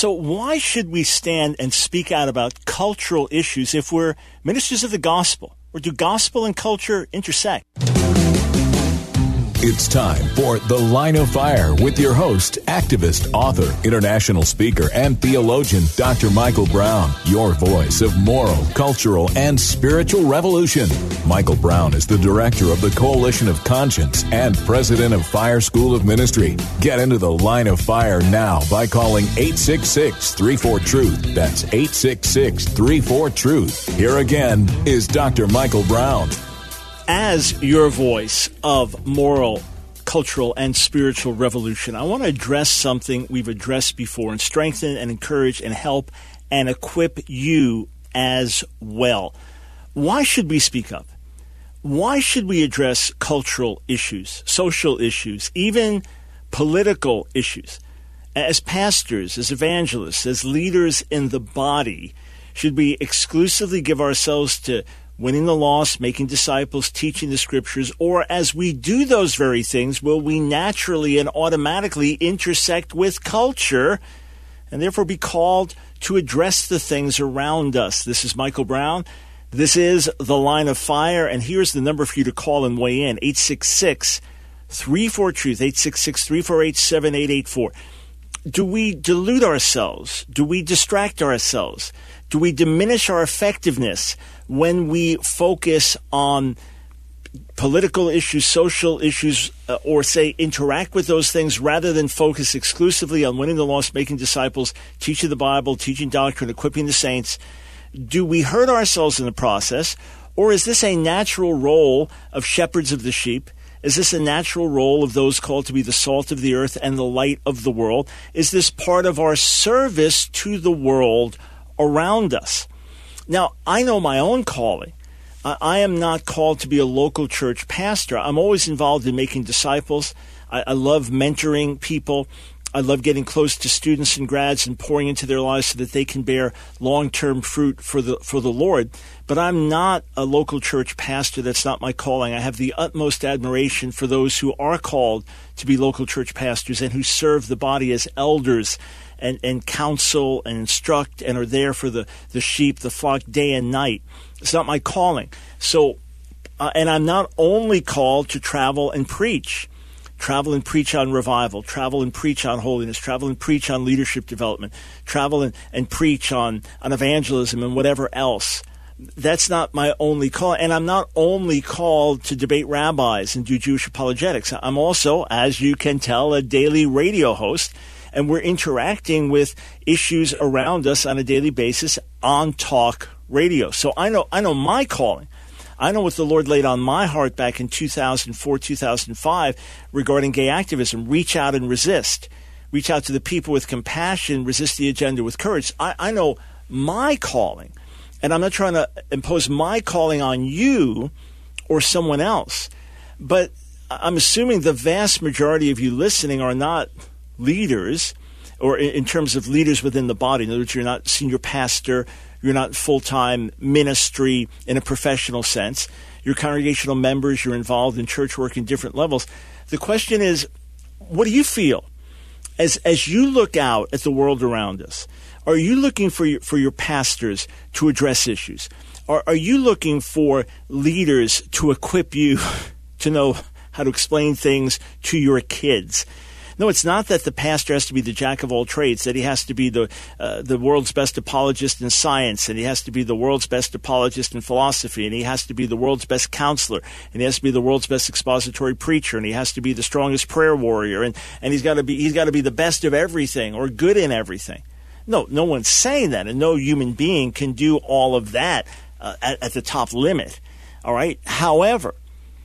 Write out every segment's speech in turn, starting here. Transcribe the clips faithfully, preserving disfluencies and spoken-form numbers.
So why should we stand and speak out about cultural issues if we're ministers of the gospel? Or do gospel and culture intersect? It's time for The Line of Fire with your host, activist, author, international speaker, and theologian, Doctor Michael Brown, your voice of moral, cultural, and spiritual revolution. Michael Brown is the director of the Coalition of Conscience and president of Fire School of Ministry. Get into The Line of Fire now by calling eight six six, three four, truth. That's eight six six, three four, truth. Here again is Doctor Michael Brown. As your voice of moral, cultural, and spiritual revolution, I want to address something we've addressed before and strengthen and encourage and help and equip you as well. Why should we speak up? Why should we address cultural issues, social issues, even political issues? As pastors, as evangelists, as leaders in the body, should we exclusively give ourselves to winning the lost, making disciples, teaching the scriptures, or as we do those very things, will we naturally and automatically intersect with culture and therefore be called to address the things around us? This is Michael Brown. This is The Line of Fire, and here's the number for you to call and weigh in, eight six six, three four, truth, eight six six, three four eight, seven eight eight four. Do we delude ourselves? Do we distract ourselves? Do we diminish our effectiveness when we focus on political issues, social issues, uh, or say interact with those things rather than focus exclusively on winning the lost, making disciples, teaching the Bible, teaching doctrine, equipping the saints? Do we hurt ourselves in the process, or is this a natural role of shepherds of the sheep? Is this a natural role of those called to be the salt of the earth and the light of the world? Is this part of our service to the world around us? Now, I know my own calling. I am not called to be a local church pastor. I'm always involved in making disciples. I, I love mentoring people. I love getting close to students and grads and pouring into their lives so that they can bear long-term fruit for the for the Lord. But I'm not a local church pastor. That's not my calling. I have the utmost admiration for those who are called to be local church pastors and who serve the body as elders and, and counsel and instruct and are there for the, the sheep, the flock, day and night. It's not my calling. So, uh, and I'm not only called to travel and preach. Travel and preach on revival, travel and preach on holiness, travel and preach on leadership development, travel and, and preach on, on evangelism and whatever else. That's not my only call. And I'm not only called to debate rabbis and do Jewish apologetics. I'm also, as you can tell, a daily radio host, and we're interacting with issues around us on a daily basis on talk radio. So I know I know my calling. I know what the Lord laid on my heart back in two thousand four, two thousand five regarding gay activism. Reach out and resist. Reach out to the people with compassion. Resist the agenda with courage. I, I know my calling, and I'm not trying to impose my calling on you or someone else. But I'm assuming the vast majority of you listening are not leaders, or in, in terms of leaders within the body. In other words, you're not senior pastor. You're not full-time ministry in a professional sense. You're congregational members. You're involved in church work in different levels. The question is, what do you feel? As as you look out at the world around us, are you looking for your, for your pastors to address issues? Or are you looking for leaders to equip you to know how to explain things to your kids? No, it's not that the pastor has to be the jack of all trades, that he has to be the uh, the world's best apologist in science, and he has to be the world's best apologist in philosophy, and he has to be the world's best counselor, and he has to be the world's best expository preacher, and he has to be the strongest prayer warrior, and, and he's got to be he's got to be the best of everything or good in everything. No, no one's saying that, and no human being can do all of that uh, at, at the top limit. All right. However,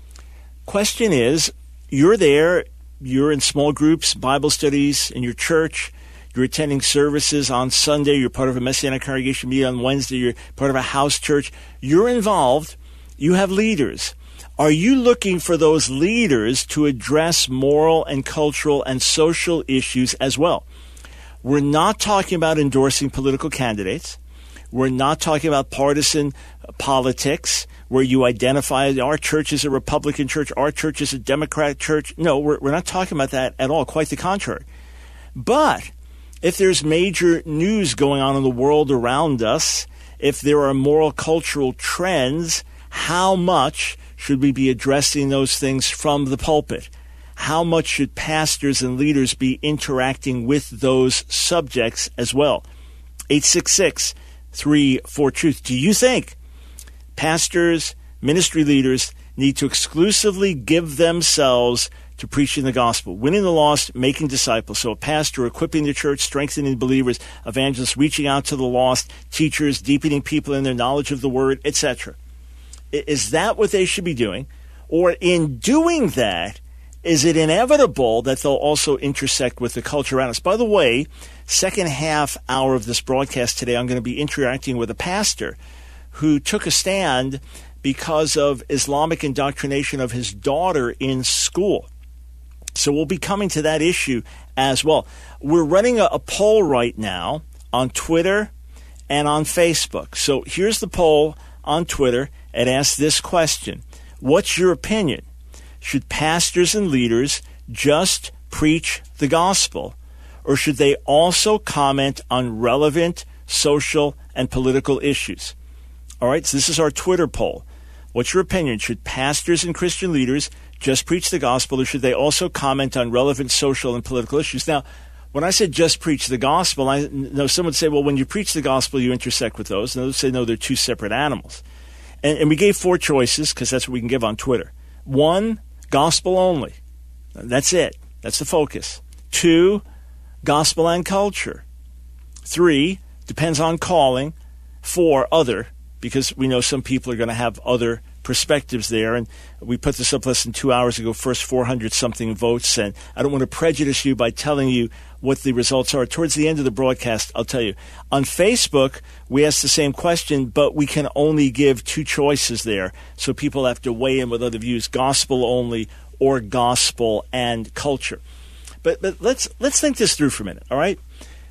question is, you're there. You're in small groups, Bible studies in your church. You're attending services on Sunday. You're part of a Messianic congregation meeting on Wednesday. You're part of a house church. You're involved. You have leaders. Are you looking for those leaders to address moral and cultural and social issues as well? We're not talking about endorsing political candidates. We're not talking about partisan politics where you identify our church is a Republican church, our church is a Democrat church. No, we're, we're not talking about that at all. Quite the contrary. But if there's major news going on in the world around us, if there are moral cultural trends, how much should we be addressing those things from the pulpit? How much should pastors and leaders be interacting with those subjects as well? eight six six, three four, truth. Do you think pastors, ministry leaders need to exclusively give themselves to preaching the gospel, winning the lost, making disciples? So a pastor equipping the church, strengthening believers, evangelists reaching out to the lost, teachers deepening people in their knowledge of the word, et cetera. Is that what they should be doing? Or in doing that, is it inevitable that they'll also intersect with the culture around us? By the way, second half hour of this broadcast today, I'm going to be interacting with a pastor who took a stand because of Islamic indoctrination of his daughter in school. So we'll be coming to that issue as well. We're running a, a poll right now on Twitter and on Facebook. So here's the poll on Twitter. It asks this question: what's your opinion? Should pastors and leaders just preach the gospel, or should they also comment on relevant social and political issues? All right, so this is our Twitter poll. What's your opinion? Should pastors and Christian leaders just preach the gospel, or should they also comment on relevant social and political issues? Now, when I said just preach the gospel, I know some would say, well, when you preach the gospel, you intersect with those. And others say, no, they're two separate animals. And, and we gave four choices because that's what we can give on Twitter. One, gospel only. That's it. That's the focus. Two, gospel and culture. Three, depends on calling. Four, other, because we know some people are going to have other perspectives there. And we put this up less than two hours ago, first four hundred something votes. And I don't want to prejudice you by telling you what the results are. Towards the end of the broadcast, I'll tell you. On Facebook, we asked the same question, but we can only give two choices there. So people have to weigh in with other views, gospel only or gospel and culture. But but let's let's think this through for a minute, all right?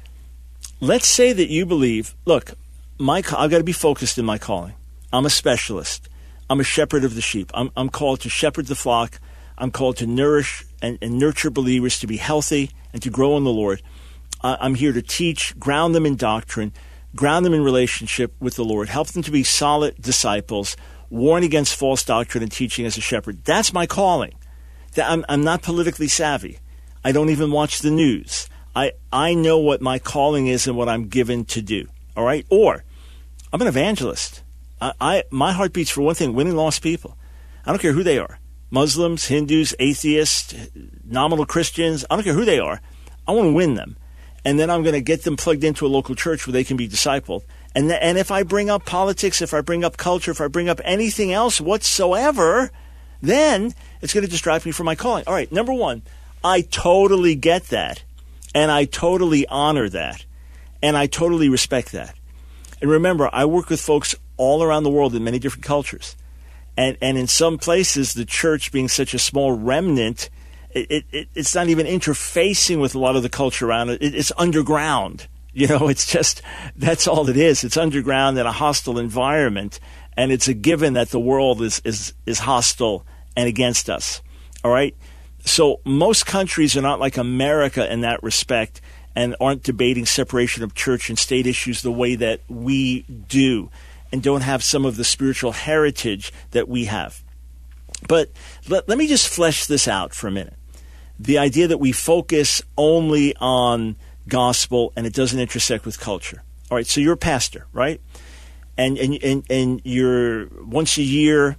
Let's say that you believe, look, my I've got to be focused in my calling. I'm a specialist. I'm a shepherd of the sheep. I'm, I'm called to shepherd the flock. I'm called to nourish and, and nurture believers to be healthy and to grow in the Lord. Uh, I'm here to teach, ground them in doctrine, ground them in relationship with the Lord, help them to be solid disciples, warn against false doctrine and teaching as a shepherd. That's my calling. I'm, I'm not politically savvy. I don't even watch the news. I, I know what my calling is and what I'm given to do. All right? Or I'm an evangelist. I, I my heart beats for one thing, winning lost people. I don't care who they are. Muslims, Hindus, atheists, nominal Christians. I don't care who they are. I want to win them. And then I'm going to get them plugged into a local church where they can be discipled. And, th- and if I bring up politics, if I bring up culture, if I bring up anything else whatsoever, then it's going to distract me from my calling. All right, number one, I totally get that. And I totally honor that. And I totally respect that. And remember, I work with folks all around the world in many different cultures. And and in some places, the church being such a small remnant, it, it it's not even interfacing with a lot of the culture around it. it. It's underground. You know, it's just, that's all it is. It's underground in a hostile environment. And it's a given that the world is, is, is hostile and against us. All right? So most countries are not like America in that respect and aren't debating separation of church and state issues the way that we do, and don't have some of the spiritual heritage that we have. But let, let me just flesh this out for a minute. The idea that we focus only on gospel and it doesn't intersect with culture. All right, so you're a pastor, right? And and and, and you're once a year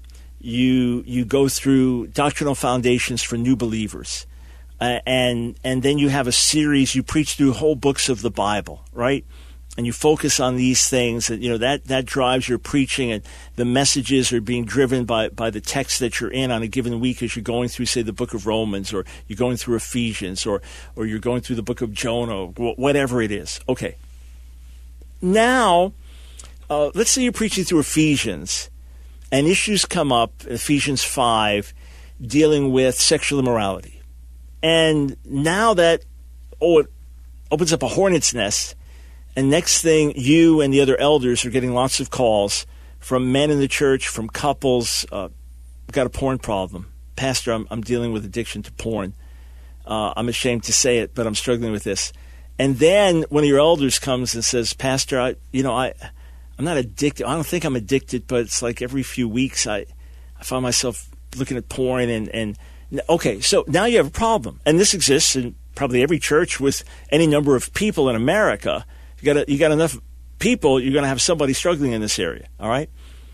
you you go through doctrinal foundations for new believers. Uh, and and then you have a series, you preach through whole books of the Bible, right? And you focus on these things, and you know that, that drives your preaching, and the messages are being driven by, by the text that you're in on a given week as you're going through, say, the book of Romans, or you're going through Ephesians, or or you're going through the book of Jonah, whatever it is. Okay. Now, uh, let's say you're preaching through Ephesians, and issues come up, Ephesians five, dealing with sexual immorality. And now that, oh, it opens up a hornet's nest, and next thing, you and the other elders are getting lots of calls from men in the church, from couples. Uh, I've got a porn problem. Pastor, I'm, I'm dealing with addiction to porn. Uh, I'm ashamed to say it, but I'm struggling with this. And then one of your elders comes and says, Pastor, I, you know, I, I'm not addicted. I don't think I'm addicted, but it's like every few weeks I, I find myself looking at porn and, and okay, so now you have a problem. And this exists in probably every church with any number of people in America. You got you got enough people, you're going to have somebody struggling in this area, all right?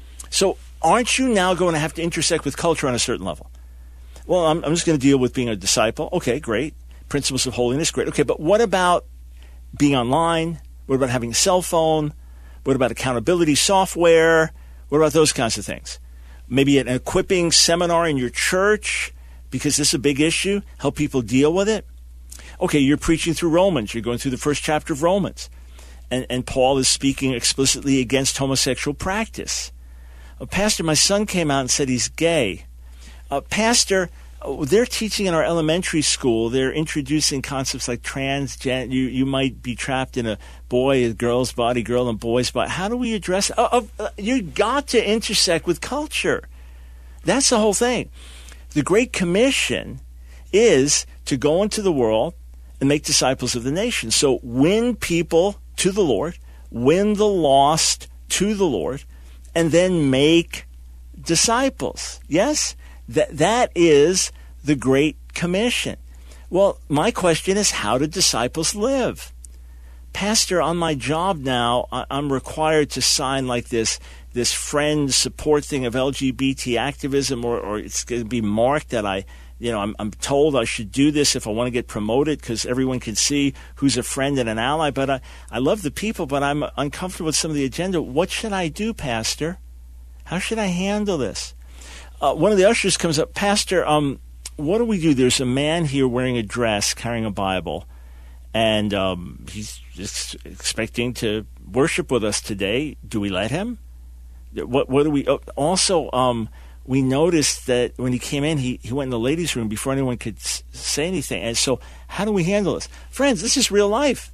So aren't you now going to have to intersect with culture on a certain level? Well, I'm, I'm just going to deal with being a disciple. Okay, great. Principles of holiness, great. Okay, but what about being online? What about having a cell phone? What about accountability software? What about those kinds of things? Maybe an equipping seminar in your church, because this is a big issue, help people deal with it. Okay, you're preaching through Romans. You're going through the first chapter of Romans. And, and Paul is speaking explicitly against homosexual practice. Uh, Pastor, my son came out and said he's gay. Uh, Pastor, uh, they're teaching in our elementary school. They're introducing concepts like transgen. You, you might be trapped in a boy, a girl's body, girl and boy's body. How do we address it? Uh, uh, you got to intersect with culture. That's the whole thing. The Great Commission is to go into the world and make disciples of the nation. So win people to the Lord, win the lost to the Lord, and then make disciples. Yes? That that is the Great Commission. Well, my question is, how do disciples live? Pastor, on my job now, I'm required to sign like this this friend support thing of L G B T activism, or, or it's going to be marked that I, you know, I'm, I'm told I should do this if I want to get promoted because everyone can see who's a friend and an ally. But I, I love the people, but I'm uncomfortable with some of the agenda. What should I do, Pastor? How should I handle this? Uh, one of the ushers comes up, Pastor, um, what do we do? There's a man here wearing a dress, carrying a Bible, and um, he's just expecting to worship with us today. Do we let him? What, what do we oh, also? Um, we noticed that when he came in, he, he went in the ladies' room before anyone could s- say anything. And so, how do we handle this, friends? This is real life.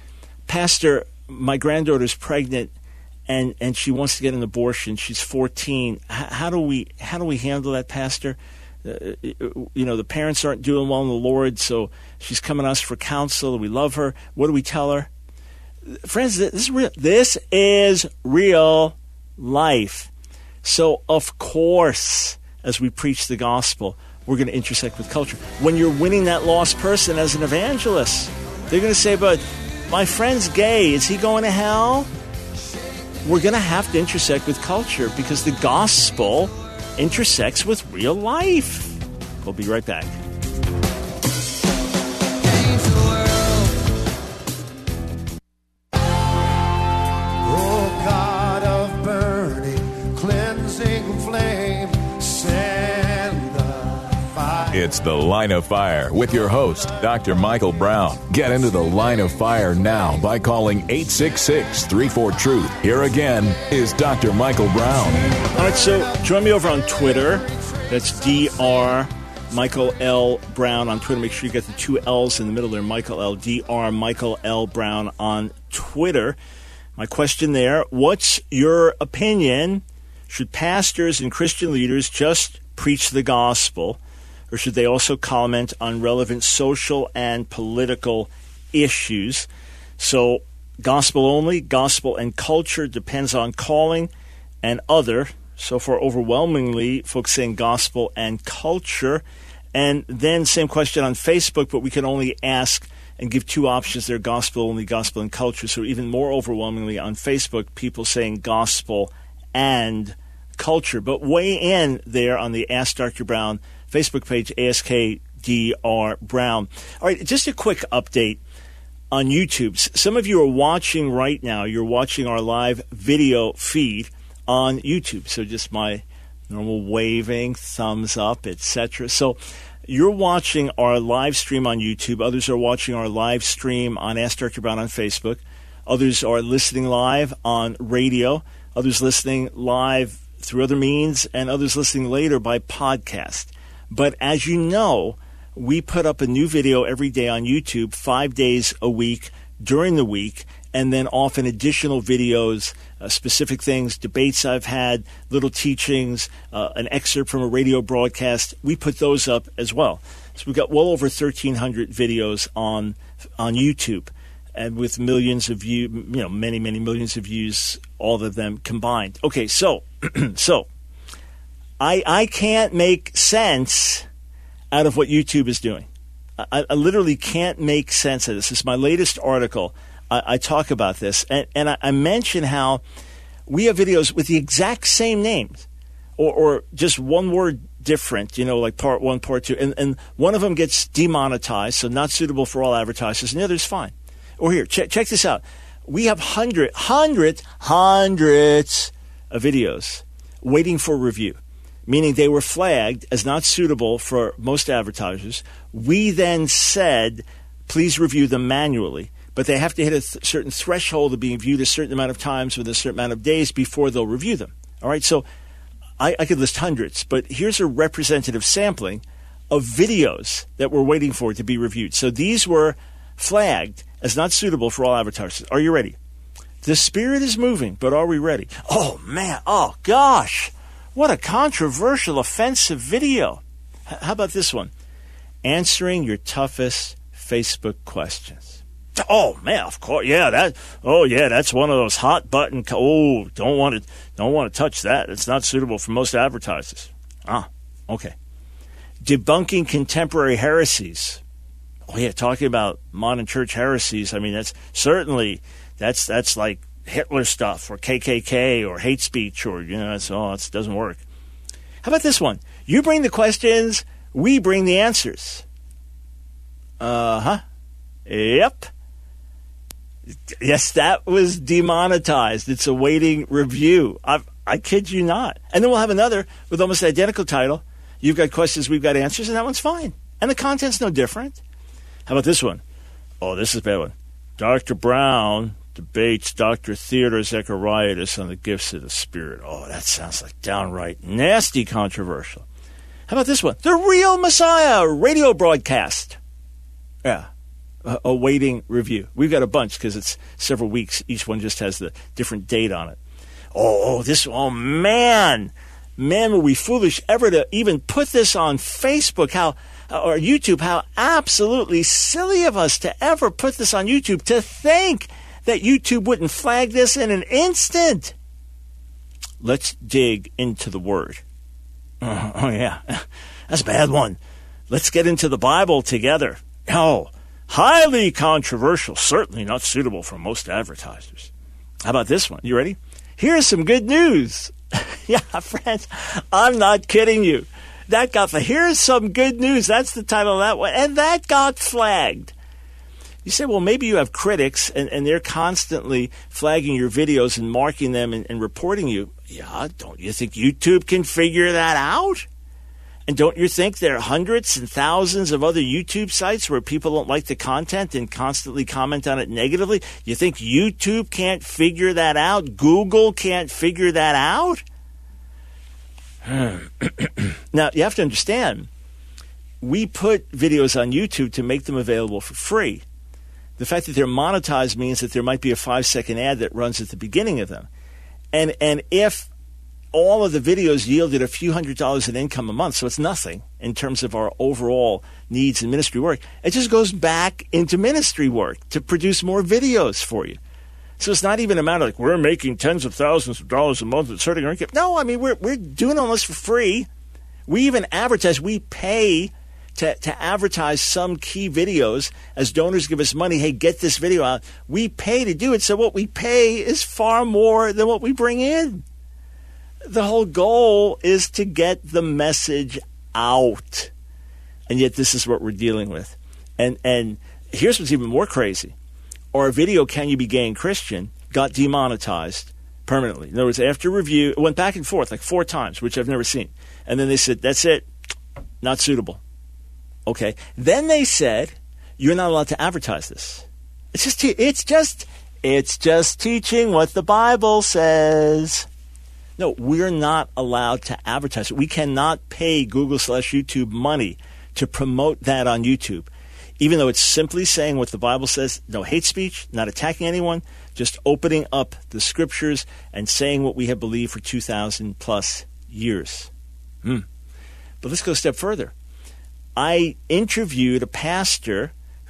Pastor, my granddaughter's pregnant, and, and she wants to get an abortion. She's fourteen. H- how do we how do we handle that, Pastor? Uh, you know, the parents aren't doing well in the Lord, so she's coming to us for counsel. We love her. What do we tell her, friends? This is real. This is real life. So, of course, as we preach the gospel, we're going to intersect with culture. When you're winning that lost person as an evangelist, they're going to say, but my friend's gay. Is he going to hell? We're going to have to intersect with culture because the gospel intersects with real life. We'll be right back. It's The Line of Fire with your host, Doctor Michael Brown. Get into The Line of Fire now by calling eight six six, three four, truth. Here again is Doctor Michael Brown. All right, so join me over on Twitter. That's D R Michael L. Brown on Twitter. Make sure you get the two L's in the middle there, Michael L. D R Michael L. Brown on Twitter. My question there, what's your opinion? Should pastors and Christian leaders just preach the gospel, or should they also comment on relevant social and political issues? So gospel only, gospel and culture depends on calling and other. So far, overwhelmingly, folks saying gospel and culture. And then same question on Facebook, but we can only ask and give two options there, gospel only, gospel and culture. So even more overwhelmingly on Facebook, people saying gospel and culture. But weigh in there on the Ask Doctor Brown Facebook page, A S K D R Brown. All right, just a quick update on YouTube. Some of you are watching right now. You're watching our live video feed on YouTube. So just my normal waving, thumbs up, et cetera. So you're watching our live stream on YouTube. Others are watching our live stream on Ask Doctor Brown on Facebook. Others are listening live on radio. Others listening live through other means, and others listening later by podcast. But as you know, we put up a new video every day on YouTube, five days a week during the week, and then often additional videos, uh, specific things, debates I've had, little teachings, uh, an excerpt from a radio broadcast. We put those up as well. So we've got well over thirteen hundred videos on on YouTube. and with millions of views, you know, many, many millions of views, all of them combined. Okay, so, so I I can't make sense out of what YouTube is doing. I, I literally can't make sense of this. This is my latest article. I, I talk about this, and, and I, I mention how we have videos with the exact same names, or, or just one word different, you know, like part one, part two, and, and one of them gets demonetized, so not suitable for all advertisers, and the other's fine. Or here, check, check this out. We have hundred, hundreds, hundreds of videos waiting for review, meaning they were flagged as not suitable for most advertisers. We then said, please review them manually, but they have to hit a th- certain threshold of being viewed a certain amount of times within a certain amount of days before they'll review them. All right, so I, I could list hundreds, but here's a representative sampling of videos that we're waiting for to be reviewed. So these were flagged as not suitable for all advertisers. Are you ready? The Spirit is moving, but are we ready? Oh, man. Oh, gosh. What a controversial, offensive video. H- how about this one? Answering your toughest Facebook questions. Oh, man, of course. Yeah, that. Oh, yeah, that's one of those hot button. Co- oh, don't want to don't want to touch that. It's not suitable for most advertisers. Ah, okay. Debunking contemporary heresies. Oh, yeah, talking about modern church heresies. I mean, that's certainly, that's that's like Hitler stuff or K K K or hate speech or, you know, it's, oh, it doesn't work. How about this one? You bring the questions, we bring the answers. Uh-huh. Yep. Yes, that was demonetized. It's awaiting review. I, I kid you not. And then we'll have another with almost the identical title. You've got questions, we've got answers, and that one's fine. And the content's no different. How about this one? Oh, this is a bad one. Doctor Brown debates Doctor Theodore Zechariah on the gifts of the Spirit. Oh, that sounds like downright nasty controversial. How about this one? The Real Messiah radio broadcast. Yeah. Uh, awaiting review. We've got a bunch because it's several weeks. Each one just has the different date on it. Oh, oh, this, oh, man. Man, were we foolish ever to even put this on Facebook how or YouTube, how absolutely silly of us to ever put this on YouTube, to think that YouTube wouldn't flag this in an instant. Let's dig into the Word. Oh, oh yeah, that's a bad one. Let's get into the Bible together. Oh, highly controversial, certainly not suitable for most advertisers. How about this one? You ready? Here's some good news. Yeah, friends, I'm not kidding you. That got, here's some good news. That's the title of that one. And that got flagged. You say, well, maybe you have critics and, and they're constantly flagging your videos and marking them and, and reporting you. Yeah, don't you think YouTube can figure that out? And don't you think there are hundreds and thousands of other YouTube sites where people don't like the content and constantly comment on it negatively? You think YouTube can't figure that out? Google can't figure that out? Now, you have to understand, we put videos on YouTube to make them available for free. The fact that they're monetized means that there might be a five-second ad that runs at the beginning of them. And and if all of the videos yielded a few hundred dollars in income a month, so it's nothing in terms of our overall needs and ministry work, it just goes back into ministry work to produce more videos for you. So it's not even a matter like we're making tens of thousands of dollars a month at hurting our income. No, I mean, we're we're doing all this for free. We even advertise. We pay to, to advertise some key videos as donors give us money. Hey, get this video out. We pay to do it. So what we pay is far more than what we bring in. The whole goal is to get the message out. And yet this is what we're dealing with. And and here's what's even more crazy. Our video, Can You Be Gay and Christian, got demonetized permanently. In other words, after review, it went back and forth like four times, which I've never seen. And then they said, that's it, not suitable. Okay. Then they said, you're not allowed to advertise this. It's just, te- it's just, it's just teaching what the Bible says. No, we're not allowed to advertise it. We cannot pay Google slash YouTube money to promote that on YouTube. Even though it's simply saying what the Bible says, no hate speech, not attacking anyone, just opening up the scriptures and saying what we have believed for two thousand plus years. Hmm. But let's go a step further. I interviewed a pastor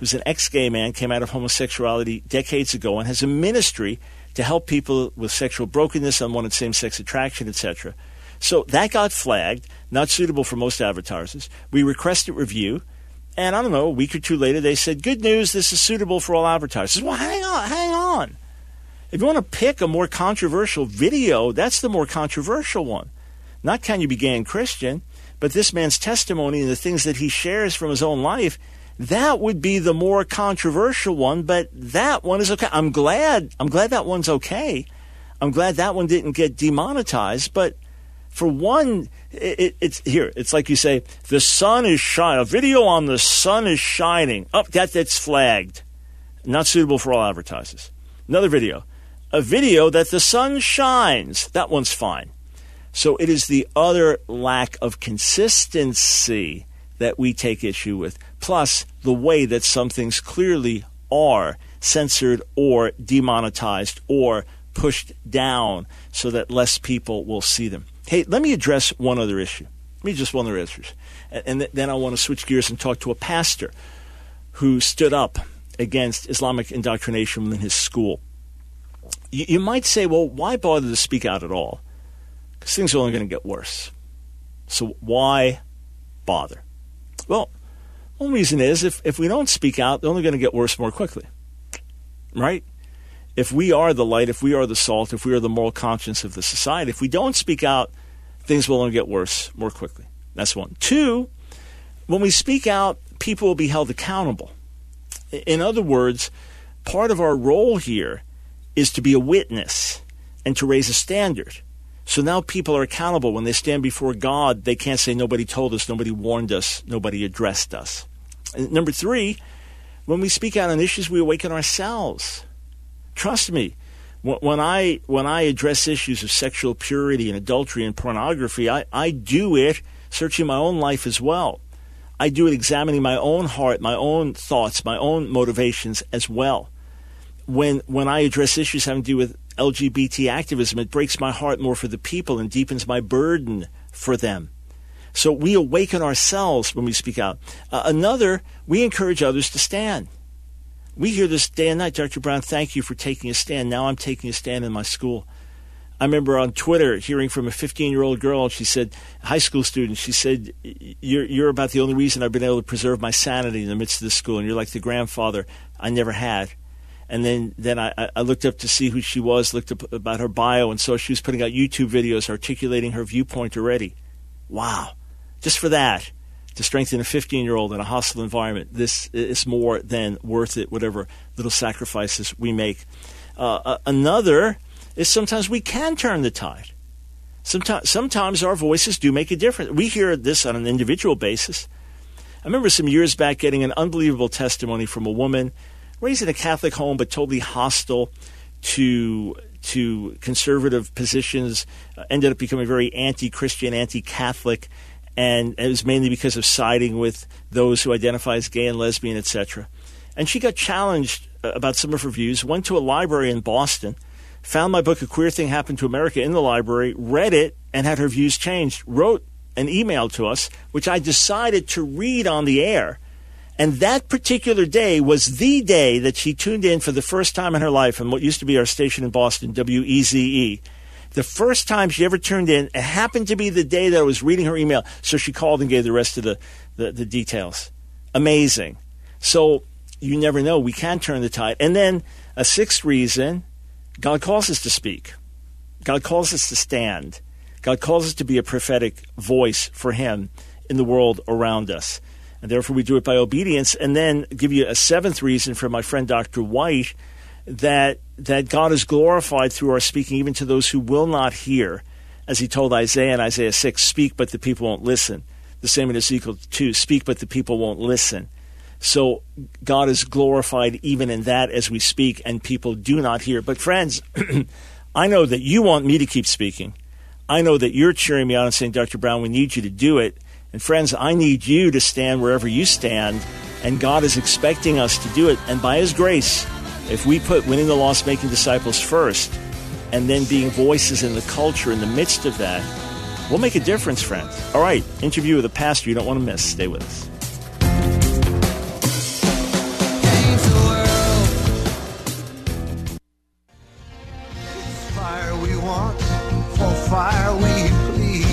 who's an ex-gay man, came out of homosexuality decades ago and has a ministry to help people with sexual brokenness, unwanted same-sex attraction, et cetera. So that got flagged, not suitable for most advertisers. We requested review, and I don't know, a week or two later, they said, good news, this is suitable for all advertisers. Well, hang on, hang on. If you want to pick a more controversial video, that's the more controversial one. Not can you be gay and Christian, but this man's testimony and the things that he shares from his own life, that would be the more controversial one, but that one is okay. I'm glad, I'm glad that one's okay. I'm glad that one didn't get demonetized, but for one, it, it, it's here. It's like you say, the sun is shining. A video on the sun is shining. Oh, that, that's flagged. Not suitable for all advertisers. Another video. A video that the sun shines. That one's fine. So it is the other lack of consistency that we take issue with, plus the way that some things clearly are censored or demonetized or pushed down so that less people will see them. Hey, let me address one other issue. Let me just one other issue. And then I want to switch gears and talk to a pastor who stood up against Islamic indoctrination within his school. You, you might say, well, why bother to speak out at all? Because things are only going to get worse. So why bother? Well, one reason is if, if we don't speak out, they're only going to get worse more quickly. Right? If we are the light, if we are the salt, if we are the moral conscience of the society, if we don't speak out, things will only get worse more quickly. That's one. Two, when we speak out, people will be held accountable. In other words, part of our role here is to be a witness and to raise a standard. So now people are accountable. When they stand before God, they can't say nobody told us, nobody warned us, nobody addressed us. And number three, when we speak out on issues, we awaken ourselves. Trust me, when I when I address issues of sexual purity and adultery and pornography, I, I do it searching my own life as well. I do it examining my own heart, my own thoughts, my own motivations as well. When when I address issues having to do with L G B T activism, it breaks my heart more for the people and deepens my burden for them. So we awaken ourselves when we speak out. Uh, another, we encourage others to stand. We hear this day and night, Doctor Brown, thank you for taking a stand. Now I'm taking a stand in my school. I remember on Twitter hearing from a fifteen-year-old girl, she said, high school student, she said, you're, you're about the only reason I've been able to preserve my sanity in the midst of this school, and you're like the grandfather I never had. And then, then I, I looked up to see who she was, looked up about her bio, and saw she was putting out YouTube videos articulating her viewpoint already. Wow. Just for that. To strengthen a fifteen-year-old in a hostile environment, this is more than worth it, whatever little sacrifices we make. Uh, another is sometimes we can turn the tide. Sometimes, sometimes our voices do make a difference. We hear this on an individual basis. I remember some years back getting an unbelievable testimony from a woman raised in a Catholic home but totally hostile to to conservative positions, uh, ended up becoming very anti-Christian, anti-Catholic, and it was mainly because of siding with those who identify as gay and lesbian, et cetera. And she got challenged about some of her views, went to a library in Boston, found my book, A Queer Thing Happened to America, in the library, read it, and had her views changed, wrote an email to us, which I decided to read on the air. And that particular day was the day that she tuned in for the first time in her life on what used to be our station in Boston, W E Z E. The first time she ever tuned in, it happened to be the day that I was reading her email, so she called and gave the rest of the, the, the details. Amazing. So you never know. We can turn the tide. And then a sixth reason, God calls us to speak. God calls us to stand. God calls us to be a prophetic voice for him in the world around us. And therefore we do it by obedience. And then give you a seventh reason from my friend Doctor White, that that God is glorified through our speaking even to those who will not hear. As he told Isaiah in Isaiah six, speak but the people won't listen. The same in Ezekiel two, speak but the people won't listen. So God is glorified even in that as we speak and people do not hear. But friends, I know that you want me to keep speaking. I know that you're cheering me on and saying, Doctor Brown, we need you to do it. And friends, I need you to stand wherever you stand. And God is expecting us to do it. And by his grace, if we put winning the lost, making disciples first, and then being voices in the culture in the midst of that, we'll make a difference, friends. All right, interview with a pastor you don't want to miss. Stay with us. Fire we want, for fire we plead.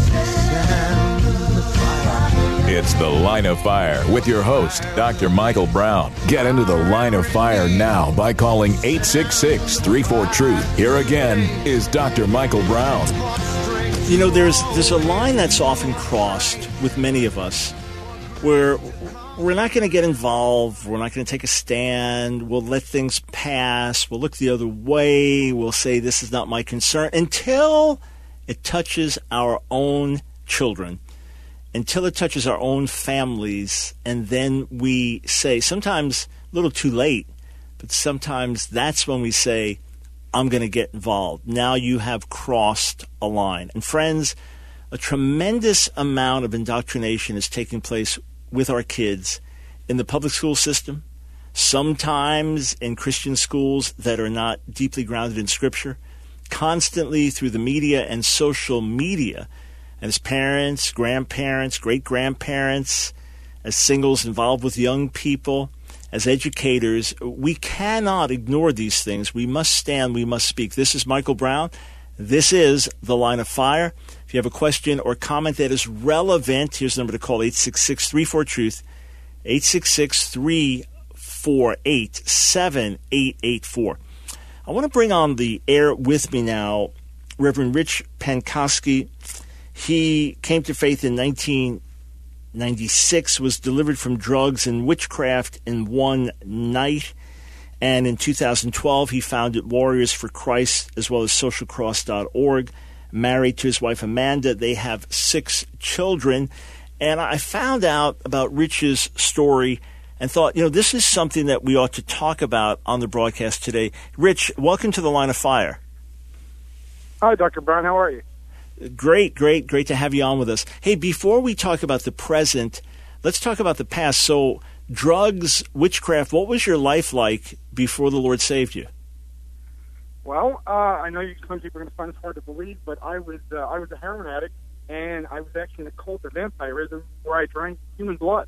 Send the fire. It's The Line of Fire with your host, Doctor Michael Brown. Get into the Line of Fire now by calling eight six six, three four, truth. Here again is Doctor Michael Brown. You know, there's there's a line that's often crossed with many of us where we're not going to get involved, we're not going to take a stand, we'll let things pass, we'll look the other way, we'll say this is not my concern until it touches our own children, until it touches our own families, and then we say, sometimes a little too late, but sometimes that's when we say, I'm going to get involved. Now you have crossed a line. And friends, a tremendous amount of indoctrination is taking place with our kids in the public school system, sometimes in Christian schools that are not deeply grounded in Scripture, constantly through the media and social media, and as parents, grandparents, great-grandparents, as singles involved with young people, as educators. We cannot ignore these things. We must stand. We must speak. This is Michael Brown. This is The Line of Fire. If you have a question or comment that is relevant, here's the number to call, eight six six, three four, truth, eight six six, three four eight, seven eight eight four. I want to bring on the air with me now Reverend Rich Pankowski. He came to faith in nineteen ninety-six, was delivered from drugs and witchcraft in one night. And in two thousand twelve, he founded Warriors for Christ as well as social cross dot org. Married to his wife Amanda. They have six children. And I found out about Rich's story and thought, you know, this is something that we ought to talk about on the broadcast today. Rich, welcome to The Line of Fire. Hi, Doctor Brown. How are you? Great, great, great to have you on with us. Hey, before we talk about the present, let's talk about the past. So, drugs, witchcraft, what was your life like before the Lord saved you? Well, uh, I know you, some people are going to find this hard to believe, but I was uh, I was a heroin addict, and I was actually in a cult of vampirism where I drank human blood.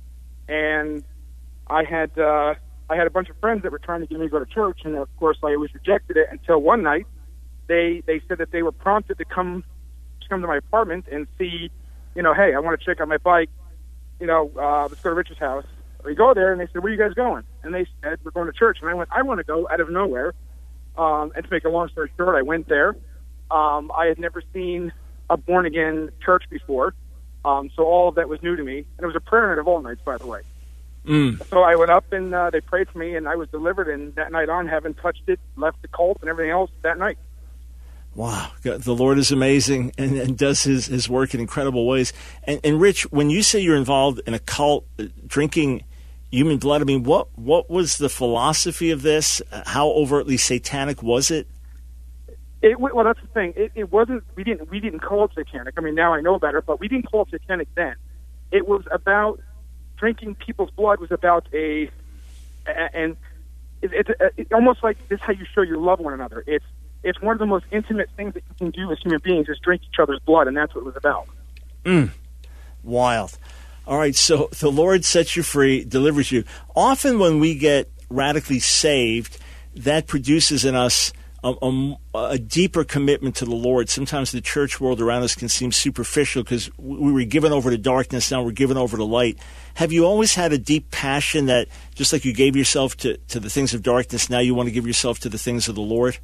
And I had uh, I had a bunch of friends that were trying to get me to go to church, and of course I always rejected it until one night they they said that they were prompted to come to come to my apartment and see, you know, hey, I want to check out my bike, you know, uh, let's go to Rich's house. We go there, and they said, where are you guys going? And they said, we're going to church. And I went, I want to go out of nowhere. Um, and to make a long story short, I went there. Um, I had never seen a born-again church before, um, so all of that was new to me. And it was a prayer night of all nights, by the way. Mm. So I went up, and uh, they prayed for me, and I was delivered. And that night on, haven't touched it, left the cult and everything else that night. Wow. The Lord is amazing and, and does his, his work in incredible ways. And, and Rich, when you say you're involved in a cult, uh, drinking human blood, I mean, what, what was the philosophy of this? How overtly satanic was it? It, well, that's the thing. It, it wasn't. We didn't. We didn't call it satanic. I mean, now I know about it, but we didn't call it satanic then. It was about drinking people's blood. Was about a, and it, it, it almost like this is how you show you love one another. It's it's one of the most intimate things that you can do as human beings is drink each other's blood, and that's what it was about. Mm. Wild. All right, so the Lord sets you free, delivers you. Often when we get radically saved, that produces in us a, a, a deeper commitment to the Lord. Sometimes the church world around us can seem superficial because we were given over to darkness, now we're given over to light. Have you always had a deep passion that just like you gave yourself to, to the things of darkness, now you want to give yourself to the things of the Lord?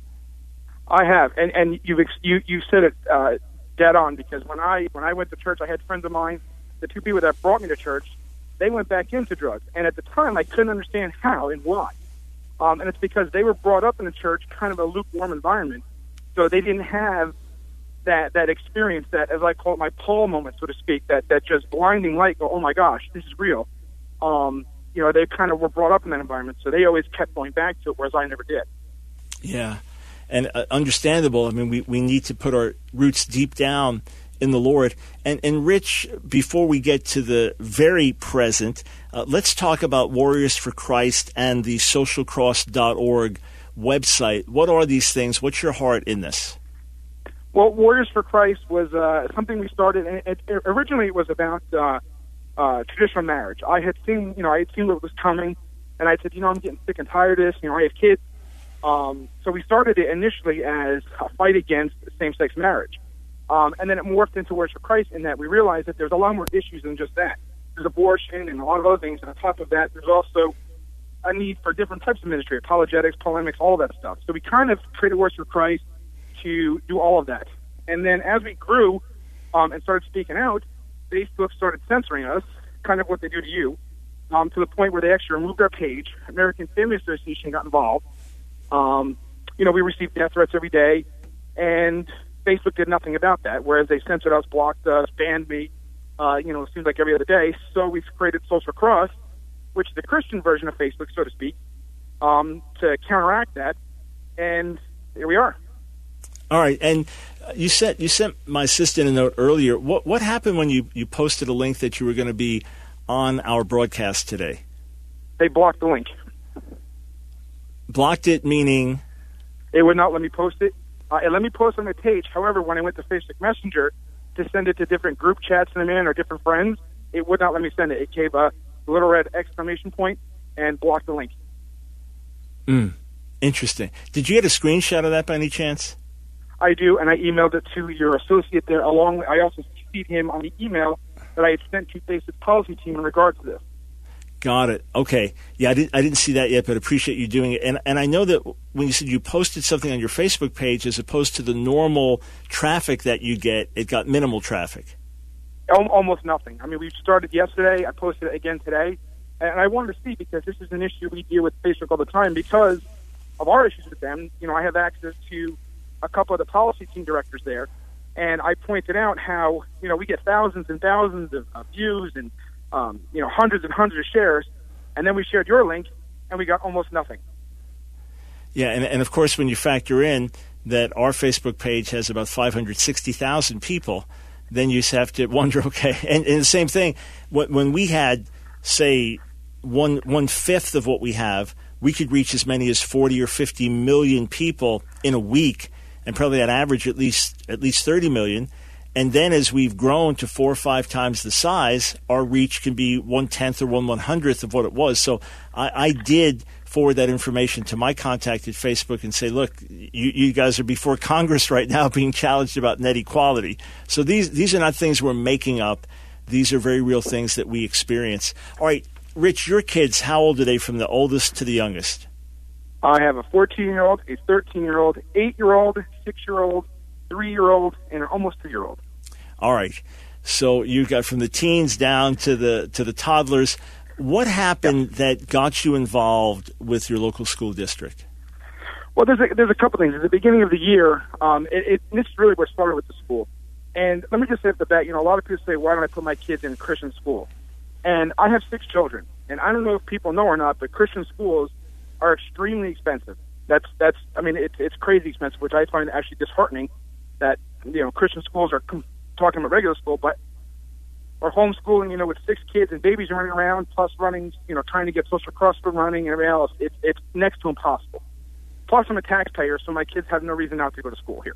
I have, and, and you've you you said it uh, dead on, because when I when I went to church, I had friends of mine. The two people that brought me to church, they went back into drugs. And at the time, I couldn't understand how and why. Um, and it's because they were brought up in the church, kind of a lukewarm environment. So they didn't have that that experience, that, as I call it, my Paul moment, so to speak, that, that just blinding light, go, oh my gosh, this is real. Um, you know, they kind of were brought up in that environment. So they always kept going back to it, whereas I never did. Yeah. And uh, understandable. I mean, we, we need to put our roots deep down in the Lord. And, and Rich, before we get to the very present, uh, let's talk about Warriors for Christ and the social cross dot org website. What are these things? What's your heart in this? Well, Warriors for Christ was uh, something we started, and it, it, originally it was about uh, uh, traditional marriage. I had seen, you know, I had seen what was coming, and I said, you know, I'm getting sick and tired of this. You know, I have kids, Um, so we started it initially as a fight against same-sex marriage. Um, and then it morphed into Words for Christ in that we realized that there's a lot more issues than just that. There's abortion and a lot of other things. And on top of that, there's also a need for different types of ministry, apologetics, polemics, all of that stuff. So we kind of created Words for Christ to do all of that. And then as we grew um, and started speaking out, Facebook started censoring us, kind of what they do to you, um, to the point where they actually removed our page. American Family Association got involved. Um, you know, we received death threats every day, and Facebook did nothing about that, whereas they censored us, blocked us, banned me, uh, you know, it seems like every other day. So we've created Social Cross, which is the Christian version of Facebook, so to speak, um, to counteract that, and here we are. All right, and you sent you sent my assistant a note earlier. What what happened when you, you posted a link that you were going to be on our broadcast today? They blocked the link. Blocked it, meaning? It would not let me post it. Uh, it let me post on my page. However, when I went to Facebook Messenger to send it to different group chats I'm in or different friends, it would not let me send it. It gave a little red exclamation point and blocked the link. Mm, interesting. Did you get a screenshot of that by any chance? I do, and I emailed it to your associate there. Along, with, I also CC'd him on the email that I had sent to Facebook policy team in regards to this. Got it. Okay. Yeah, I didn't, I didn't see that yet, but appreciate you doing it. And and I know that when you said you posted something on your Facebook page as opposed to the normal traffic that you get, it got minimal traffic. Almost nothing. I mean, we started yesterday. I posted it again today. And I wanted to see, because this is an issue we deal with Facebook all the time because of our issues with them. You know, I have access to a couple of the policy team directors there, and I pointed out how, you know, we get thousands and thousands of, of views and, um, you know, hundreds and hundreds of shares, and then we shared your link, and we got almost nothing. Yeah, and, and of course, when you factor in that our Facebook page has about five hundred sixty thousand people, then you have to wonder, okay, and, and the same thing, when, when we had, say, one one-fifth of what we have, we could reach as many as forty or fifty million people in a week, and probably on average at least at least thirty million. And then as we've grown to four or five times the size, our reach can be one-tenth or one one-hundredth of what it was. So I, I did forward that information to my contact at Facebook and say, look, you, you guys are before Congress right now being challenged about net equality. So these, these are not things we're making up. These are very real things that we experience. All right, Rich, your kids, how old are they from the oldest to the youngest? I have a fourteen-year-old, a thirteen-year-old, eight-year-old, six-year-old, three-year-old, and an almost two-year-old. All right. So you got from the teens down to the to the toddlers. What happened yeah. that got you involved with your local school district? Well, there's a, there's a couple things. At the beginning of the year, um, it, it, this is really what started with the school. And let me just say at the bat, you know, a lot of people say, why don't I put my kids in a Christian school? And I have six children. And I don't know if people know or not, but Christian schools are extremely expensive. That's, that's. I mean, it's it's crazy expensive, which I find actually disheartening that, you know, Christian schools are com- talking about regular school, but or homeschooling, you know, with six kids and babies running around, plus running, you know, trying to get Social Cross for running and everything else, it's, it's next to impossible. Plus, I'm a taxpayer, so my kids have no reason not to go to school here.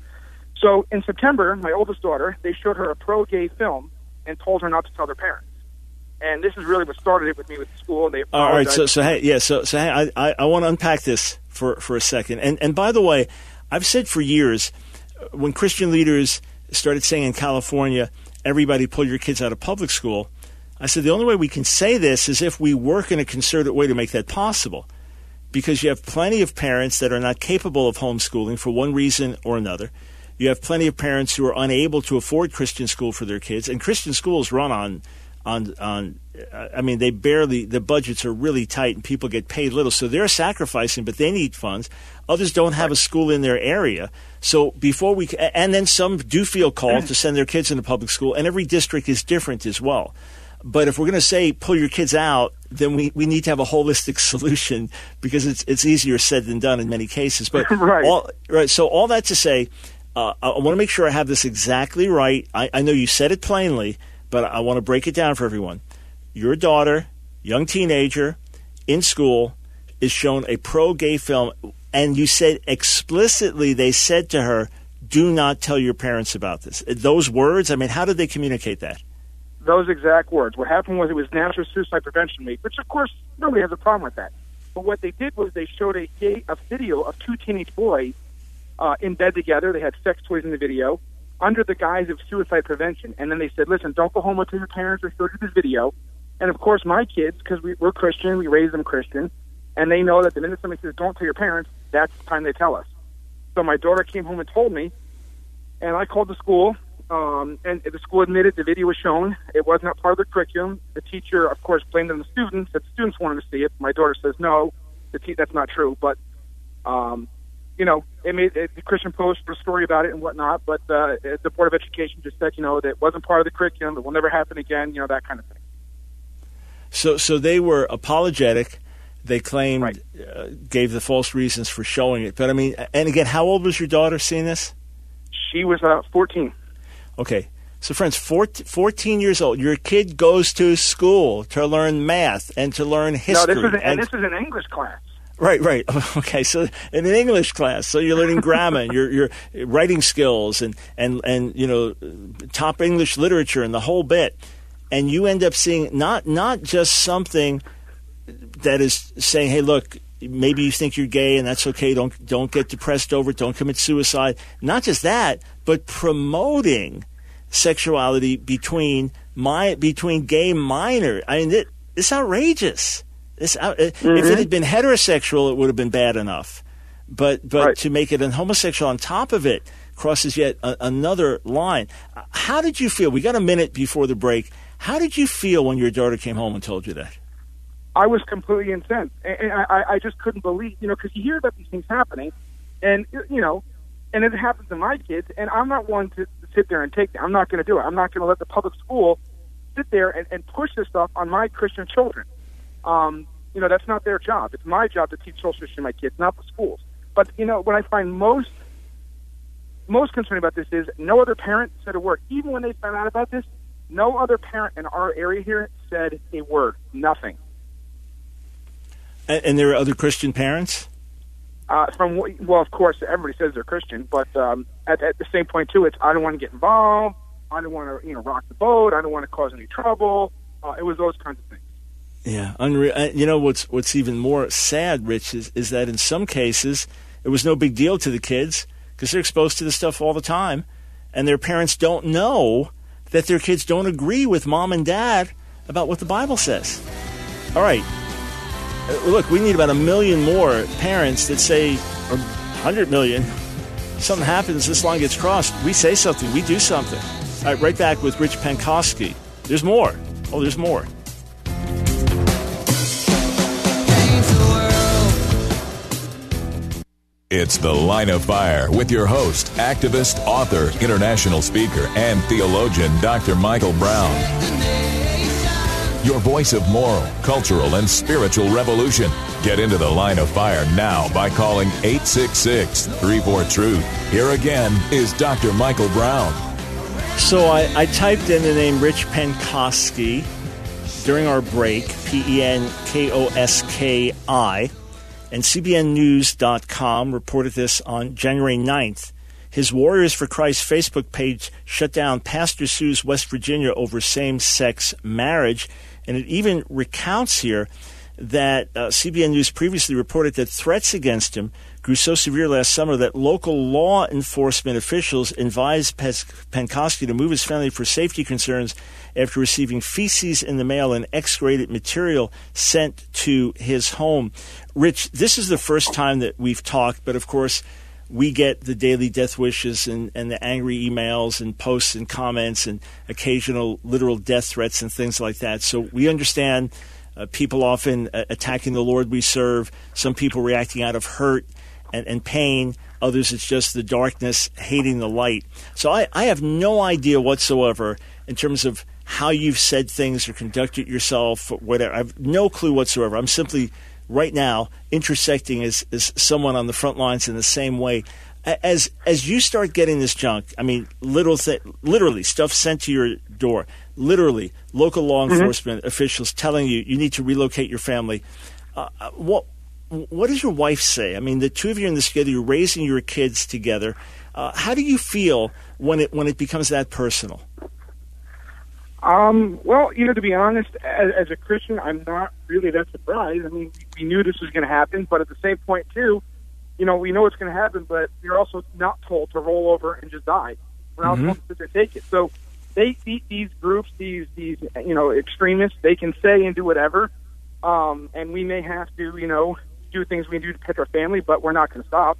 So in September, my oldest daughter, they showed her a pro-gay film and told her not to tell their parents. And this is really what started it with me with the school. They all right, so so hey, yeah, so so hey, I I, I want to unpack this for, for a second. And and by the way, I've said for years, when Christian leaders started saying in California, everybody pull your kids out of public school, I said the only way we can say this is if we work in a concerted way to make that possible. Because you have plenty of parents that are not capable of homeschooling for one reason or another. You have plenty of parents who are unable to afford Christian school for their kids. And Christian schools run on on on I mean, they barely, the budgets are really tight and people get paid little. So they're sacrificing, but they need funds. Others don't have a school in their area. So before we, and then some do feel called to send their kids into public school, and every district is different as well. But if we're going to say pull your kids out, then we, we need to have a holistic solution because it's it's easier said than done in many cases. But right. All, right. So all that to say, uh, I want to make sure I have this exactly right. I, I know you said it plainly, but I want to break it down for everyone. Your daughter, young teenager, in school, is shown a pro-gay film, and you said explicitly they said to her, do not tell your parents about this. Those words, I mean, how did they communicate that? Those exact words. What happened was it was National Suicide Prevention Week, which, of course, nobody has a problem with that. But what they did was they showed a, gay, a video of two teenage boys uh, in bed together. They had sex toys in the video under the guise of suicide prevention. And then they said, listen, don't go home until your parents are showed you this video. And, of course, my kids, because we, we're Christian, we raise them Christian, and they know that the minute somebody says, don't tell your parents, that's the time they tell us. So my daughter came home and told me, and I called the school, um, and the school admitted the video was shown. It was not part of the curriculum. The teacher, of course, blamed it on the students. That the students wanted to see it. My daughter says, no, the te- that's not true. But, um, you know, it made it, the Christian Post wrote a story about it and whatnot, but uh, the Board of Education just said, you know, that it wasn't part of the curriculum. It will never happen again, you know, that kind of thing. So, so they were apologetic. They claimed, right. uh, gave the false reasons for showing it. But, I mean, and again, how old was your daughter seeing this? She was uh, fourteen. Okay. So, friends, fourteen years old. Your kid goes to school to learn math and to learn history. No, this is an, and, and this is an English class. Right, right. Okay, so in an English class, so you're learning grammar and your your writing skills and, and, and, you know, top English literature and the whole bit. And you end up seeing not not just something that is saying, hey, look, maybe you think you're gay and that's okay. Don't don't get depressed over it. Don't commit suicide. Not just that, but promoting sexuality between my between gay minors. I mean, it, it's outrageous. It's out, mm-hmm. If it had been heterosexual, it would have been bad enough. But but right. to make it an homosexual on top of it crosses yet a, another line. How did you feel? We got a minute before the break. How did you feel when your daughter came home and told you that? I was completely incensed, and I, I just couldn't believe, you know, because you hear about these things happening, and, you know, and it happens to my kids, and I'm not one to sit there and take it. I'm not going to do it. I'm not going to let the public school sit there and, and push this stuff on my Christian children. Um, you know, that's not their job. It's my job to teach social issues to my kids, not the schools. But, you know, what I find most most concerning about this is no other parent said a word. Even when they found out about this, no other parent in our area here said a word, nothing. And, and there are other Christian parents? Uh, from well, of course, everybody says they're Christian, but um, at, at the same point too, it's I don't want to get involved. I don't want to, you know, rock the boat. I don't want to cause any trouble. Uh, it was those kinds of things. Yeah, unreal. You know what's what's even more sad, Rich, is, is that in some cases it was no big deal to the kids because they're exposed to this stuff all the time, and their parents don't know that their kids don't agree with mom and dad about what the Bible says. All right. Look, we need about a million more parents that say, or one hundred million, something happens, this line gets crossed. We say something, we do something. All right, right back with Rich Penkoski. There's more. Oh, there's more. It's The Line of Fire with your host, activist, author, international speaker, and theologian, Doctor Michael Brown. Your voice of moral, cultural, and spiritual revolution. Get into The Line of Fire now by calling eight six six, three four, truth. Here again is Doctor Michael Brown. So I, I typed in the name Rich Penkoski during our break, P E N K O S K I, and C B N News dot com reported this on January ninth. His Warriors for Christ Facebook page shut down Pastor Sue's West Virginia over same-sex marriage. And it even recounts here that uh, C B N News previously reported that threats against him grew so severe last summer that local law enforcement officials advised Pes- Penkoski to move his family for safety concerns after receiving feces in the mail and X-rated material sent to his home. Rich, this is the first time that we've talked, but of course we get the daily death wishes and, and the angry emails and posts and comments and occasional literal death threats and things like that. So we understand uh, people often uh, attacking the Lord we serve, some people reacting out of hurt and, and pain, others it's just the darkness, hating the light. So I, I have no idea whatsoever in terms of how you've said things or conducted yourself, or whatever. I have no clue whatsoever. I'm simply right now intersecting as, as someone on the front lines in the same way. As as you start getting this junk, I mean, little th- literally stuff sent to your door, literally local law enforcement mm-hmm. officials telling you you need to relocate your family. Uh, what what does your wife say? I mean, the two of you are in this together. You're raising your kids together. Uh, how do you feel when it when it becomes that personal? Um, well, you know, to be honest, as, as a Christian, I'm not really that surprised. I mean, we knew this was going to happen, but at the same point, too, you know, we know it's going to happen, but we're also not told to roll over and just die. We're not Mm-hmm. supposed to sit there and take it. So they, these groups, these, these, you know, extremists, they can say and do whatever, um, and we may have to, you know, do things we do to protect our family, but we're not going to stop.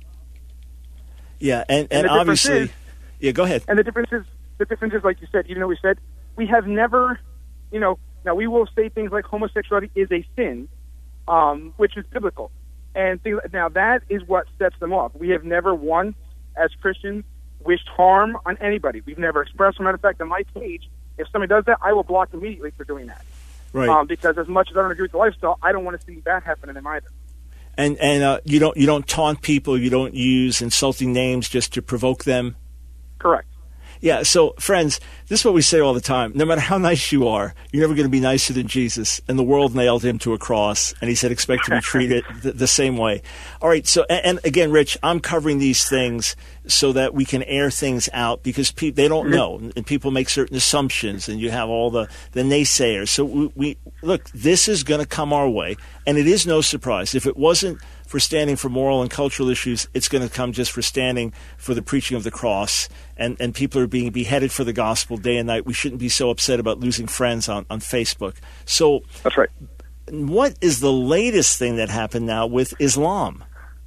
Yeah, and, And and, the difference obviously, is- yeah, go ahead. And the difference is, the difference is, like you said, even though we said, we have never, you know, now we will say things like homosexuality is a sin, um, which is biblical. And things, now that is what sets them off. We have never once, as Christians, wished harm on anybody. We've never expressed. As a matter of fact, on my page, if somebody does that, I will block immediately for doing that. Right. Um, because as much as I don't agree with the lifestyle, I don't want to see that happen to them either. And and uh, you don't you don't taunt people. You don't use insulting names just to provoke them. Correct. Yeah, so friends, this is what we say all the time. No matter how nice you are, you're never going to be nicer than Jesus. And the world nailed him to a cross, and he said, expect to be treated the, the same way. All right, so, and, and again, Rich, I'm covering these things so that we can air things out because pe- they don't know, and people make certain assumptions, and you have all the, the naysayers. So we, we look, this is going to come our way, and it is no surprise. If it wasn't for standing for moral and cultural issues, it's going to come just for standing for the preaching of the cross. And, and people are being beheaded for the gospel day and night. We shouldn't be so upset about losing friends on, on Facebook. So That's right. what is the latest thing that happened now with Islam?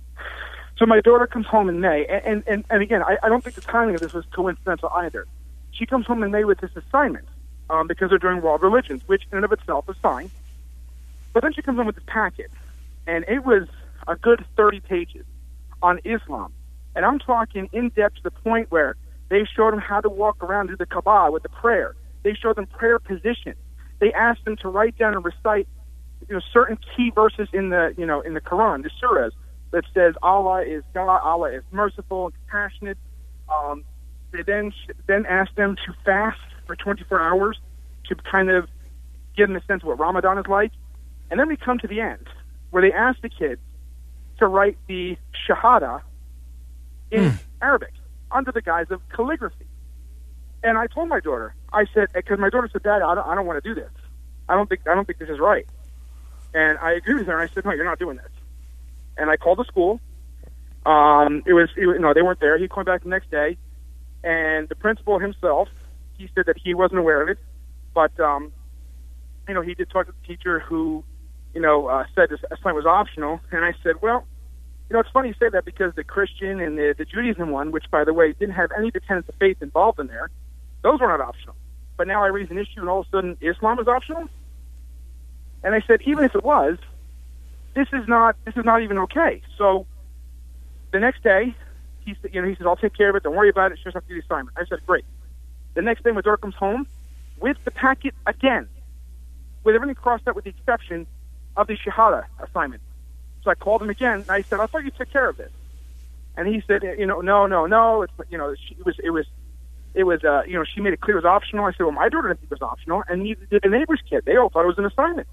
So my daughter comes home in May, and, and, and, and again, I, I don't think the timing of this was coincidental either. She comes home in May with this assignment um, because they're doing world religions, which in and of itself is fine. But then she comes home with this packet, and it was a good thirty pages on Islam. And I'm talking in-depth to the point where they showed them how to walk around do the Kaaba with the prayer. They showed them prayer positions. They asked them to write down and recite, you know, certain key verses in the, you know, in the Quran, the surahs, that says Allah is God, Allah is merciful and compassionate. Um, they then then asked them to fast for twenty-four hours to kind of give them a sense of what Ramadan is like. And then we come to the end where they ask the kids to write the Shahada in mm. Arabic under the guise of calligraphy. And I told my daughter, I said, because my daughter said, Dad, I don't, I don't want to do this. I don't think I don't think this is right. And I agreed with her, and I said, no, you're not doing this. And I called the school. Um, it was, it, no, they weren't there. He called back the next day, and the principal himself, he said that he wasn't aware of it, but um, you know, he did talk to the teacher who, you know, uh, said this assignment was optional. And I said, well, you know, it's funny you say that because the Christian and the, the Judaism one, which, by the way, didn't have any of the tenets of faith involved in there, those were not optional. But now I raise an issue, and all of a sudden Islam is optional. And I said, even if it was, this is not this is not even okay. So the next day, he said, you know, he said, I'll take care of it. Don't worry about it. Just have to do the assignment. I said, great. The next day, my daughter comes home with the packet again, with everything crossed out with the exception of the Shahada assignment. So I called him again, and I said, I thought you took care of this. And he said, you know, no, no, no. It's, you know, it was, it was, it was, uh, you know, she made it clear it was optional. I said, well, my daughter didn't think it was optional, and neither did the neighbor's kid. They all thought it was an assignment.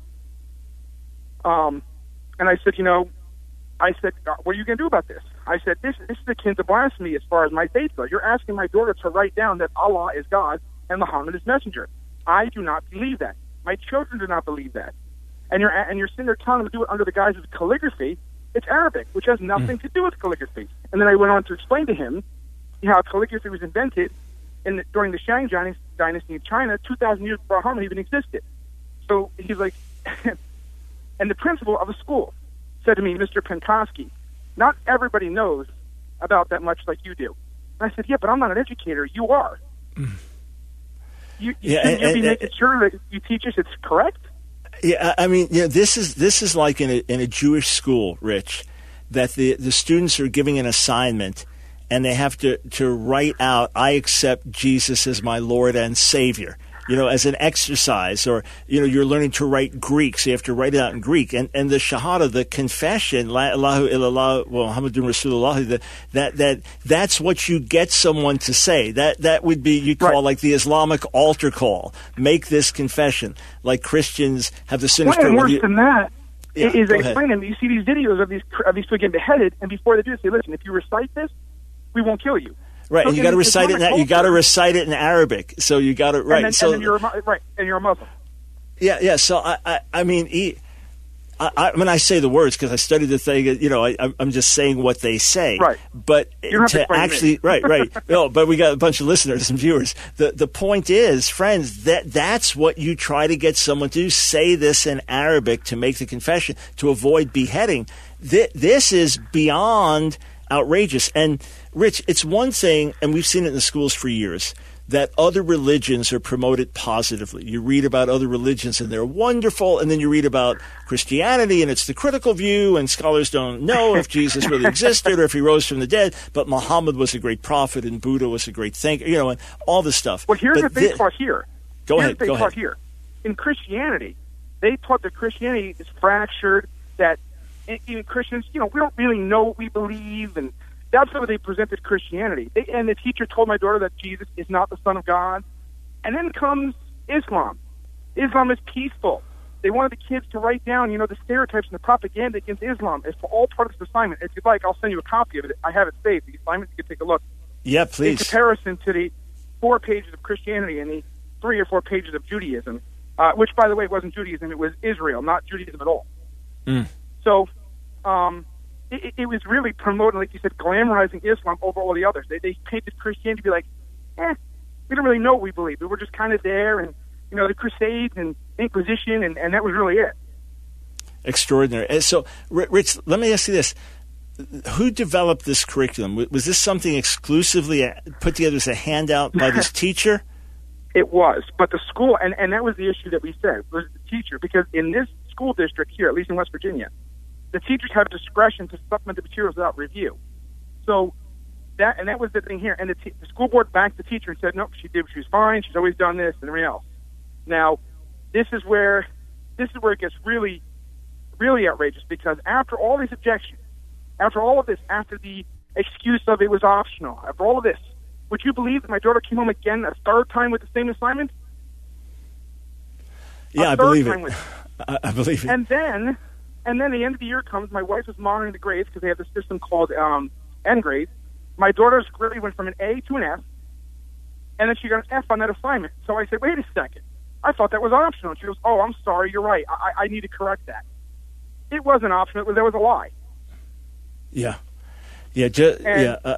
Um, and I said, you know, I said, what are you going to do about this? I said, this, this is akin to blasphemy as far as my faith goes. You're asking my daughter to write down that Allah is God and Muhammad is messenger. I do not believe that. My children do not believe that. And you're and you're sitting there telling them to do it under the guise of calligraphy. It's Arabic, which has nothing mm. to do with calligraphy. And then I went on to explain to him how calligraphy was invented in the, during the Shang dynasty in China, two thousand years before Muhammad even existed. So he's like, and the principal of the school said to me, Mister Penkovsky, not everybody knows about that much like you do. And I said, yeah, but I'm not an educator. You are. Mm. You, you, yeah, you and, be and, making sure that you teach us it's correct? Yeah, I mean, yeah, this is this is like in a, in a Jewish school, Rich, that the, the students are giving an assignment and they have to, to write out, I accept Jesus as my Lord and Savior, you know, as an exercise. Or, you know, you're learning to write Greek, so you have to write it out in Greek. And and the Shahada, the confession, La ilaha illallah wa Muhammadun Rasulullah, the, that, that, that's what you get someone to say. That that would be, you call right. like the Islamic altar call. Make this confession. Like Christians have the sinner's prayer. prayer. Worse than that yeah, is they ahead. explain them. You see these videos of these of these people getting beheaded, and before they do, they say, listen, if you recite this, we won't kill you. Right, So and you got to in recite it. In, Islamic you got to culture- recite it in Arabic. So you got to right. And then, so and then you're a, Mu- right, and you're a Muslim. yeah, yeah. So I, I, I mean, he, I, I when I say the words because I studied the thing, you know, I, I'm just saying what they say. Right. But You don't have to to explain actually, me. right, right. No, but we got a bunch of listeners and viewers. The the point is, friends, that that's what you try to get someone to do. Say this in Arabic to make the confession to avoid beheading. Th- this is beyond outrageous. And Rich, it's one thing, and we've seen it in the schools for years, that other religions are promoted positively. You read about other religions and they're wonderful, and then you read about Christianity and it's the critical view, and scholars don't know if Jesus really existed or if he rose from the dead, but Muhammad was a great prophet and Buddha was a great thinker, you know, and all this stuff. Well, here's But the big thi- part here. Go here's ahead, the big go part ahead. here. In Christianity, they taught that Christianity is fractured, that even Christians, you know, we don't really know what we believe, and that's how they presented Christianity. They, and the teacher told my daughter that Jesus is not the Son of God. And then comes Islam. Islam is peaceful. They wanted the kids to write down, you know, the stereotypes and the propaganda against Islam. It's for all part of this assignment. If you'd like, I'll send you a copy of it. I have it saved. The assignment, you can take a look. Yeah, In please. comparison to the four pages of Christianity and the three or four pages of Judaism, uh, which, by the way, wasn't Judaism. It was Israel, not Judaism at all. Mm. So um, it, it was really promoting, like you said, glamorizing Islam over all the others. They, they painted Christianity to be like, eh, we don't really know what we believe. We were just kind of there, and, you know, the Crusades and Inquisition, and, and that was really it. Extraordinary. And so, R- Rich, let me ask you this. Who developed this curriculum? W- Was this something exclusively uh, put together as a handout by this teacher? It was, but the school, and, and that was the issue that we said, was the teacher, because in this school district here, at least in West Virginia, the teachers have discretion to supplement the materials without review. So that, and that was the thing here. And the, t- the school board backed the teacher and said, nope, she did, she was fine, she's always done this, and everything else. Now, this is where, this is where it gets really, really outrageous, because after all these objections, after all of this, after the excuse of it was optional, after all of this, would you believe that my daughter came home again a third time with the same assignment? Yeah, A I third believe time it. with- I, I believe it. And then, and then the end of the year comes. My wife was monitoring the grades because they have this system called um, N grades. My daughter's grade went from an A to an F, and then she got an F on that assignment. So I said, "Wait a second, I thought that was optional." And she goes, "Oh, I'm sorry, you're right. I, I need to correct that. It wasn't optional. It was, there was a lie." Yeah, yeah, ju- And- yeah. Uh,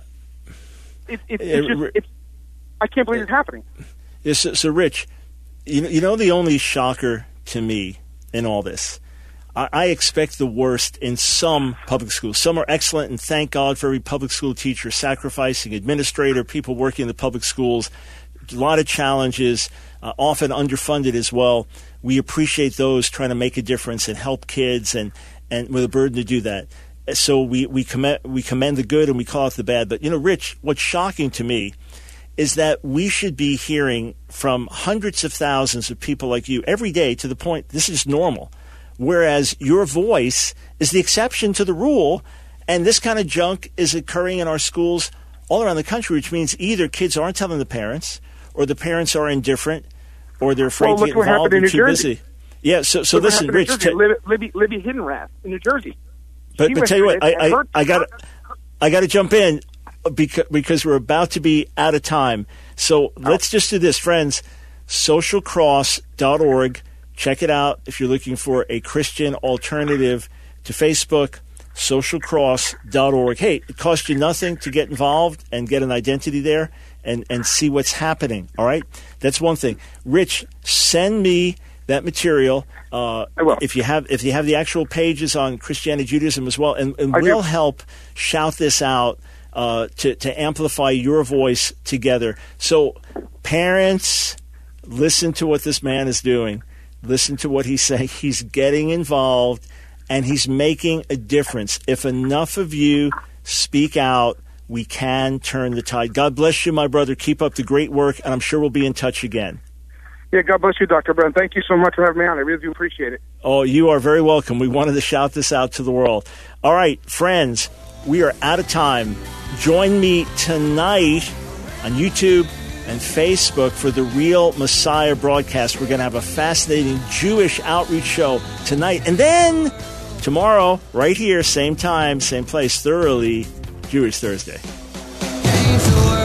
It, it, Yeah, it's just, re- it's, I can't believe it's happening. yeah, so, so, Rich, you know, you know, the only shocker to me in all this, I, I expect the worst in some public schools. Some are excellent, and thank God for every public school teacher sacrificing, administrator, people working in the public schools. A lot of challenges, uh, often underfunded as well. We appreciate those trying to make a difference and help kids, and, and with a burden to do that. So we we commend we commend the good and we call out the bad. But you know, Rich, what's shocking to me is that we should be hearing from hundreds of thousands of people like you every day to the point this is normal, whereas your voice is the exception to the rule, and this kind of junk is occurring in our schools all around the country, which means either kids aren't telling the parents, or the parents are indifferent, or they're afraid Well, to look get what involved happened in and New too Jersey. busy. Yeah, so so Look what listen, happened in Rich. Jersey. ta- Libby, Libby, Libby Hiddenrath in New Jersey. But, She but went tell you through what, I, it, and I, her- I got I got to jump in because because we're about to be out of time. So let's just do this, friends. social cross dot org. Check it out if you're looking for a Christian alternative to Facebook. social cross dot org. Hey, it costs you nothing to get involved and get an identity there and, and see what's happening. All right? That's one thing. Rich, send me that material. Uh, I will. If you have if you have the actual pages on Christianity, Judaism as well, and, and I do. we'll help shout this out uh, to, to amplify your voice together. So parents, listen to what this man is doing. Listen to what he's saying. He's getting involved, and he's making a difference. If enough of you speak out, we can turn the tide. God bless you, my brother. Keep up the great work, and I'm sure we'll be in touch again. Yeah, God bless you, Doctor Brown. Thank you so much for having me on. I really do appreciate it. Oh, you are very welcome. We wanted to shout this out to the world. All right, friends, we are out of time. Join me tonight on YouTube and Facebook for the Real Messiah broadcast. We're going to have a fascinating Jewish outreach show tonight. And then tomorrow, right here, same time, same place, Thoroughly Jewish Thursday. Came to work.